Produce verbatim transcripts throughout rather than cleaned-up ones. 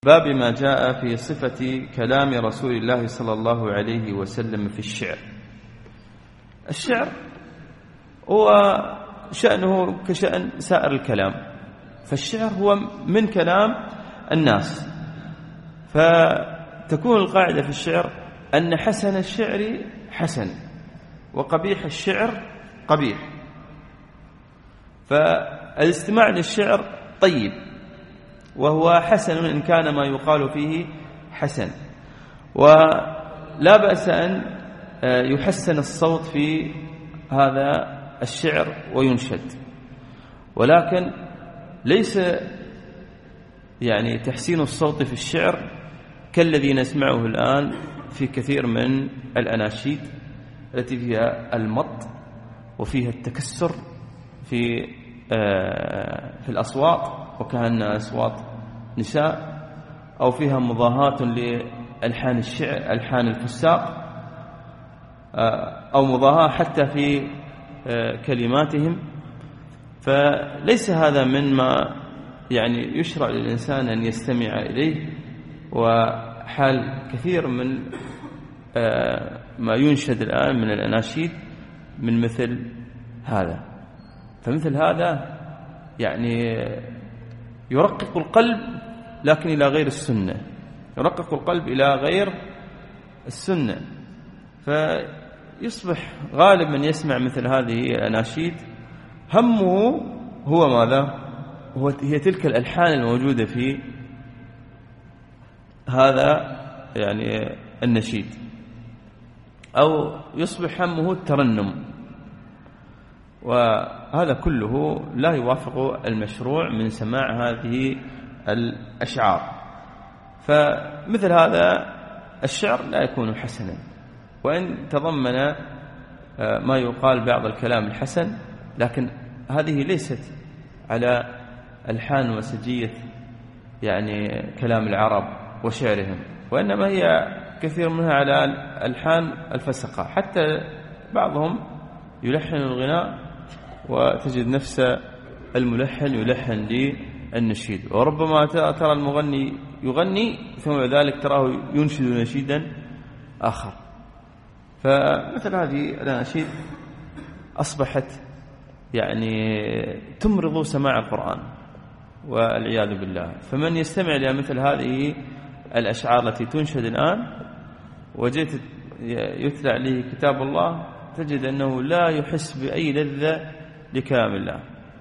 باب ما جاء في صفة كلام رسول الله صلى الله عليه وسلم في الشعر. الشعر هو شأنه كشأن سائر الكلام، فالشعر هو من كلام الناس، فتكون القاعدة في الشعر أن حسن الشعر حسن وقبيح الشعر قبيح، فالاستماع للشعر طيب وهو حسن إن كان ما يقال فيه حسن، ولا بأس أن يحسن الصوت في هذا الشعر وينشد، ولكن ليس يعني تحسين الصوت في الشعر كالذي نسمعه الآن في كثير من الأناشيد التي فيها المط وفيها التكسر في في الأصوات وكأنها أصوات نساء، أو فيها مضاهاة لألحان الشعر ألحان الفساق، أو مضاهاة حتى في كلماتهم. فليس هذا من ما يعني يشرع للإنسان أن يستمع إليه، وحال كثير من ما ينشد الآن من الأناشيد من مثل هذا. فمثل هذا يعني يرقق القلب لكن إلى غير السنة، يرقق القلب إلى غير السنة، فيصبح غالب من يسمع مثل هذه الأناشيد همه هو ماذا؟ هو هي تلك الألحان الموجودة في هذا يعني النشيد، أو يصبح همه الترنم، وهذا كله لا يوافق المشروع من سماع هذه الأشعار. فمثل هذا الشعر لا يكون حسنا، وإن تضمن ما يقال بعض الكلام الحسن، لكن هذه ليست على ألحان وسجية يعني كلام العرب وشعرهم، وإنما هي كثير منها على ألحان الفسقة، حتى بعضهم يلحن الغناء وتجد نفس الملحن يلحن للنشيد، وربما ترى المغني يغني ثم ذلك تراه ينشد نشيدا آخر. فمثل هذه الأناشيد أصبحت يعني تمرض سماع القرآن والعياذ بالله. فمن يستمع إلى مثل هذه الأشعار التي تنشد الآن وجئت يتلى عليه كتاب الله، تجد أنه لا يحس بأي لذة لكلام الله،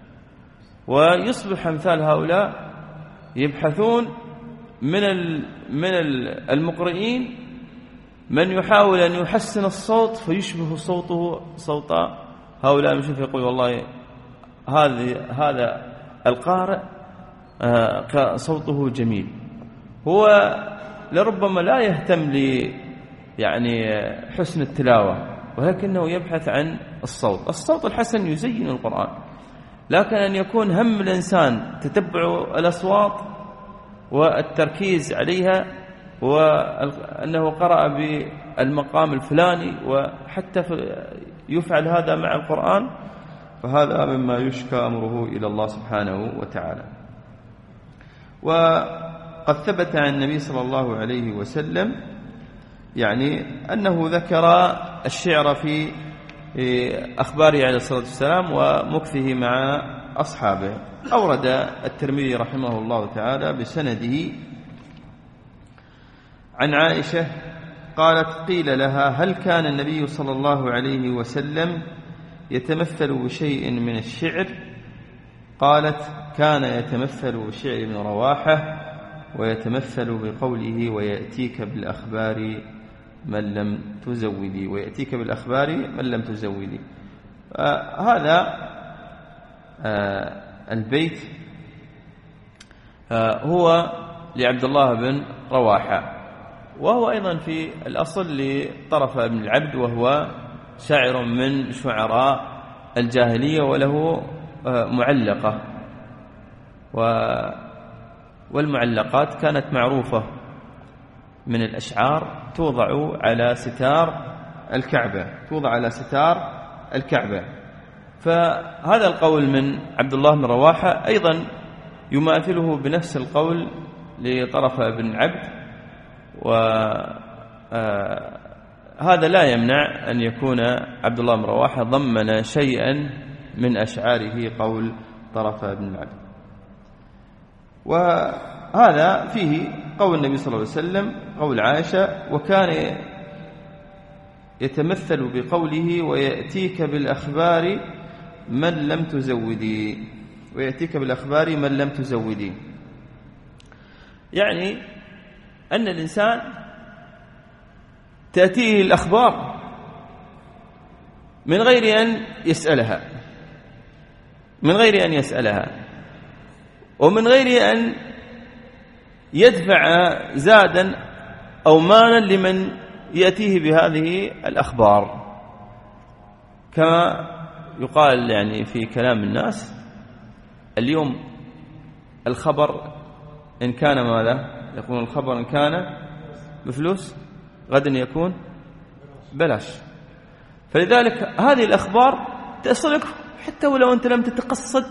ويصبح أمثال هؤلاء يبحثون من من المقرئين من يحاول أن يحسن الصوت فيشبه صوته صوت هؤلاء، مش يقول والله هذا هذا القارئ صوته جميل، هو لربما لا يهتم ل يعني حسن التلاوة، ولكنه يبحث عن الصوت. الصوت الحسن يزين القرآن، لكن أن يكون هم الإنسان تتبع الأصوات والتركيز عليها، وأنه قرأ بالمقام الفلاني وحتى يفعل هذا مع القرآن، فهذا مما يشكى أمره إلى الله سبحانه وتعالى. وقد ثبت عن النبي صلى الله عليه وسلم يعني أنه ذكر الشعر في أخباره عليه الصلاة والسلام ومكثه مع أصحابه. أورد الترمذي رحمه الله تعالى بسنده عن عائشة قالت قيل لها هل كان النبي صلى الله عليه وسلم يتمثل بشيء من الشعر؟ قالت كان يتمثل بشعر ابن رواحة ويتمثل بقوله ويأتيك بالأخبار من لم تزودي، ويأتيك بالأخبار من لم تزودي. هذا البيت هو لعبد الله بن رواحة، وهو أيضا في الأصل لطرف بن العبد، وهو شاعر من شعراء الجاهلية وله معلقة، والمعلقات كانت معروفة من الأشعار توضع على ستار الكعبة توضع على ستار الكعبة. فهذا القول من عبد الله بن رواحة أيضا يماثله بنفس القول لطرف بن عبد، وهذا لا يمنع أن يكون عبد الله بن رواحة ضمن شيئا من أشعاره قول طرف بن عبد. وهذا فيه قول النبي صلى الله عليه وسلم قول عائشة: وكان يتمثل بقوله: ويأتيك بالأخبار من لم تزودي، ويأتيك بالأخبار من لم تزودي، يعني أن الإنسان تأتيه الأخبار من غير أن يسألها، من غير أن يسألها ومن غير أن يدفع زادا أو مالا لمن يأتيه بهذه الأخبار، كما يقال يعني في كلام الناس اليوم: الخبر إن كان ماذا؟ يكون الخبر إن كان بفلوس غدا يكون بلاش. فلذلك هذه الأخبار تصلك حتى ولو أنت لم تتقصد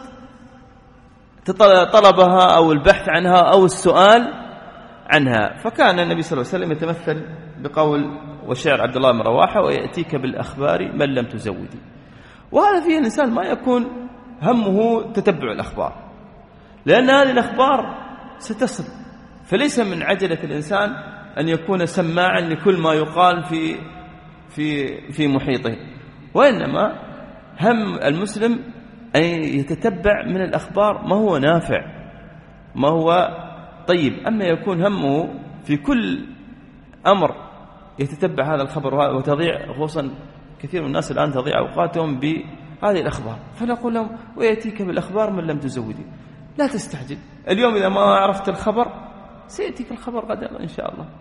طلبها أو البحث عنها أو السؤال عنها. فكان النبي صلى الله عليه وسلم يتمثل بقول وشعر عبد الله بن رواحة: ويأتيك بالأخبار من لم تزودي. وهذا فيه الإنسان ما يكون همه تتبع الأخبار، لأن هذه الأخبار ستصل، فليس من عجلة الإنسان أن يكون سماعا لكل ما يقال في في في محيطه، وإنما هم المسلم أن يتتبع من الأخبار ما هو نافع، ما هو طيب. أما يكون همه في كل أمر يتتبع هذا الخبر وتضيع، خصوصا كثير من الناس الآن تضيع أوقاتهم بهذه الأخبار، فنقول لهم: ويأتيك بالأخبار من لم تزودي. لا تستعجل، اليوم إذا ما عرفت الخبر سيأتيك الخبر غدا إن شاء الله.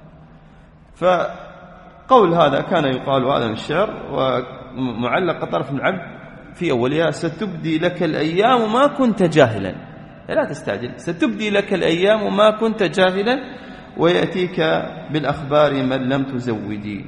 فقول هذا كان يقال هذا من الشعر، ومعلق طرف بن عبد في أولها: ستبدي لك الأيام ما كنت جاهلا. لا تستعجل، ستبدي لك الأيام ما كنت جاهلا، ويأتيك بالأخبار من لم تزودي.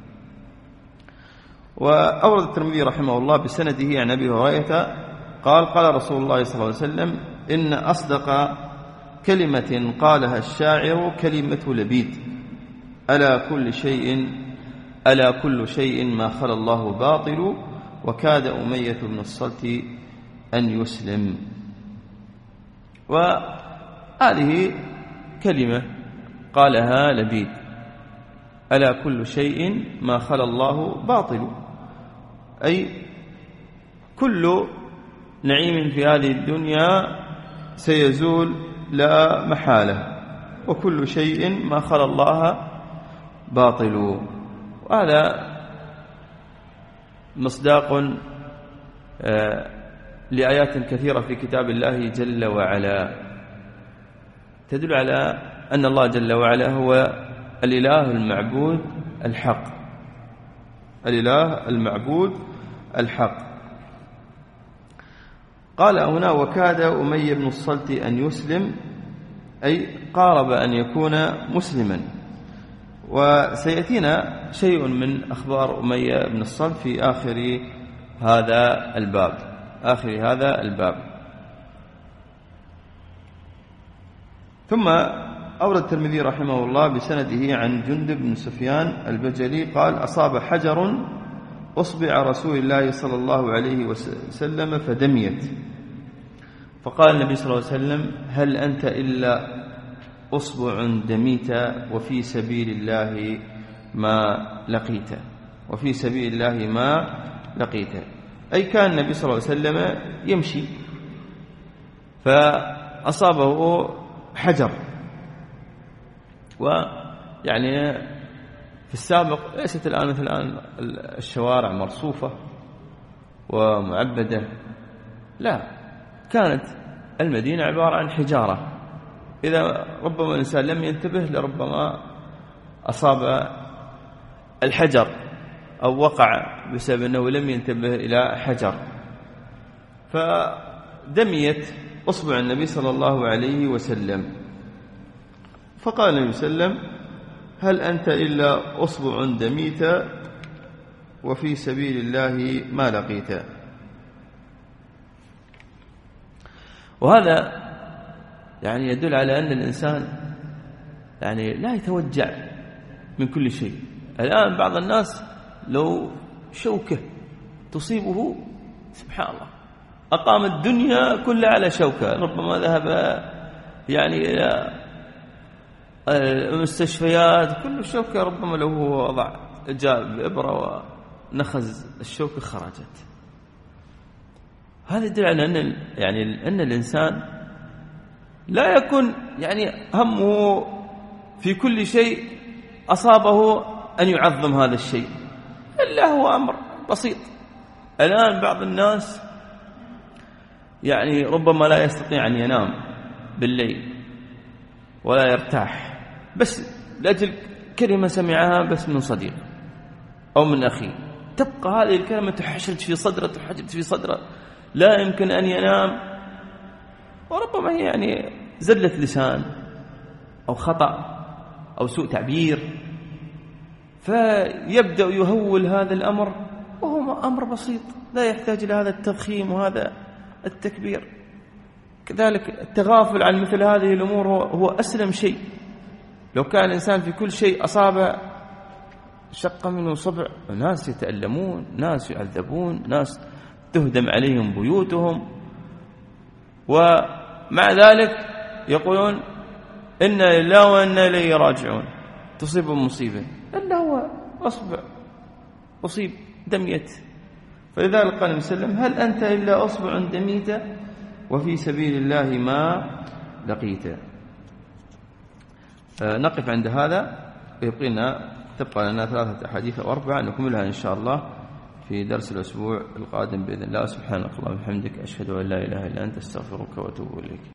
وأورد الترمذي رحمه الله بسنده عن أبي هريرة قال: قال رسول الله صلى الله عليه وسلم: إن أصدق كلمة قالها الشاعر كلمة لبيد: ألا كل شيء ألا كل شيء ما خلا الله باطل، وكاد أمية بن الصلت أن يسلم. وهذه كلمة قالها لبيد: ألا كل شيء ما خلا الله باطل، أي كل نعيم في هذه الدنيا سيزول لا محالة، وكل شيء ما خلا الله باطل. وهذا مصداق لآيات كثيرة في كتاب الله جل وعلا تدل على أن الله جل وعلا هو الإله المعبود الحق، الإله المعبود الحق. قال هنا: وكاد أمية بن الصلت أن يسلم، أي قارب أن يكون مسلما. وسيأتينا شيء من أخبار أمية بن الصلت في آخر هذا الباب، آخر هذا الباب. ثم أورد الترمذي رحمه الله بسنده عن جندب بن سفيان البجلي قال: أصاب حجر أصبع رسول الله صلى الله عليه وسلم فدميت، فقال النبي صلى الله عليه وسلم: هل أنت إلا أصبع دميت وفي سبيل الله ما لقيت، وفي سبيل الله ما لقيت. أي كان النبي صلى الله عليه وسلم يمشي فأصابه حجر، ويعني في السابق ليست الآن مثل الآن الشوارع مرصوفة ومعبدة، لا، كانت المدينة عبارة عن حجارة، إذا ربما الإنسان لم ينتبه لربما أصاب الحجر أو وقع بسبب أنه لم ينتبه إلى حجر. فدميت أصبع النبي صلى الله عليه وسلم، فقال النبي صلى الله عليه وسلم: هل أنت إلا أصبع دميت وفي سبيل الله ما لقيت. وهذا يعني يدل على أن الإنسان يعني لا يتوجع من كل شيء. الآن بعض الناس لو شوكة تصيبه سبحان الله أقام الدنيا كلها على شوكة، ربما ذهب يعني إلى المستشفيات كل شوكة، ربما لو هو وضع جاب إبرة ونخز الشوكة خرجت. هذا يدل على أن يعني أن الإنسان لا يكون يعني همه في كل شيء أصابه أن يعظم هذا الشيء، إلا هو أمر بسيط. الآن بعض الناس يعني ربما لا يستطيع أن ينام بالليل ولا يرتاح بس لأجل كلمة سمعها بس من صديق أو من أخي، تبقى هذه الكلمة تحشرج في صدره تحشرج في صدره، لا يمكن أن ينام، وربما هي يعني زلة لسان أو خطأ أو سوء تعبير، فيبدأ يهول هذا الأمر وهو أمر بسيط لا يحتاج إلى هذا التضخيم وهذا التكبير. كذلك التغافل عن مثل هذه الأمور هو, هو أسلم شيء. لو كان الإنسان في كل شيء أصاب شق منه صبع، ناس يتألمون، ناس يعذبون، ناس تهدم عليهم بيوتهم، ومع ذلك يقولون إنا لله وإنا إليه راجعون، تصيب مصيبة إلا هو أصبع أصيب دميت. فلذلك قال وسلم هل أنت إلا أصبع دميت وفي سبيل الله ما لقيت. آه نقف عند هذا، يبقى لنا تبقى لنا ثلاثة أحاديث أو أربعة نكملها إن شاء الله في درس الأسبوع القادم بإذن الله. سبحانك اللهم وبحمدك، أشهد أن لا إله إلا أنت، أستغفرك وأتوب إليك.